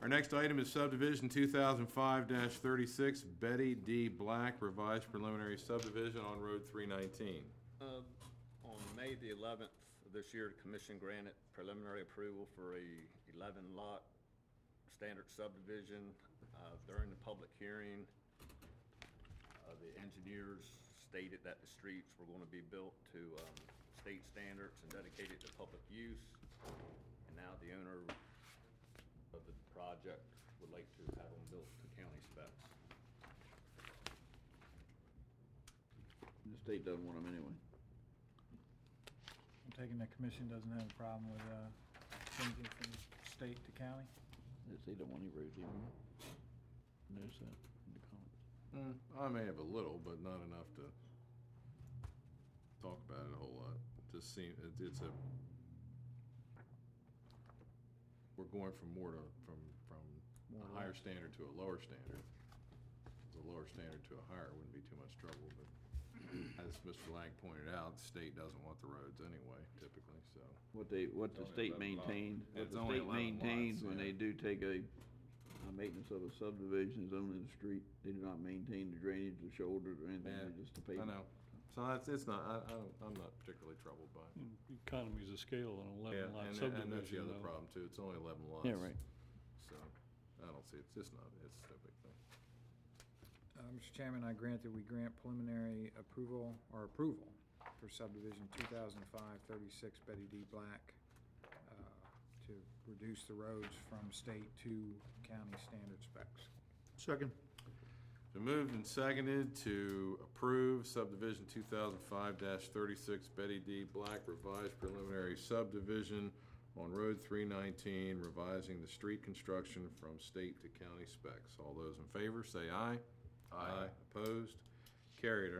Our next item is subdivision 2005-36, Betty D. Black, revised preliminary subdivision on Road 319. On May the 11th of this year, the commission granted preliminary approval for a 11-lot standard subdivision. During the public hearing, the engineers stated that the streets were going to be built to state standards and dedicated to public use. And now the owner of the project would like to have them built to county specs. The state doesn't want them anyway. I'm taking the commission doesn't have a problem with changing from state to county? They don't want any roads anymore. Notice that in the comments. I may have a little, but not enough to talk about it a whole lot. Just seem it's a we're going from a higher standard to a lower standard. It's a lower standard to a higher wouldn't be too much trouble, but as Mr. Lang pointed out, the state doesn't want the roads anyway, typically. So What the only state 11 lots. maintained, what It's the only state 11 maintains lots, when yeah. they do take a maintenance of a subdivision is only the street. They do not maintain the drainage, the shoulders, or anything. yeah, They just the I pavement. know. So it's not. I'm not particularly troubled by it. Economies of scale on an Yeah, 11-lot and subdivision. that's the other though. problem too. It's only 11 lots. Yeah, right. So I don't see it's just not. It's no big thing. Mr. Chairman, we grant preliminary approval for subdivision 2005-36 Betty D. Black to reduce the roads from state to county standard specs. Second. Been moved and seconded to approve subdivision 2005-36 Betty D. Black, revised preliminary subdivision on Road 319, revising the street construction from state to county specs. All those in favor say aye. Aye. Opposed? Carried. Our